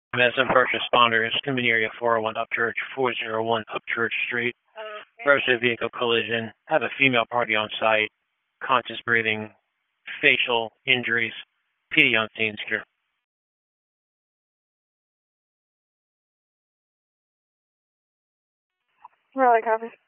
Madison first responders, community area 401 Upchurch, 401 Upchurch Street. Roadway vehicle collision. Have a female party on site. Conscious breathing. Facial injuries. PD on scene, secure. Really copy.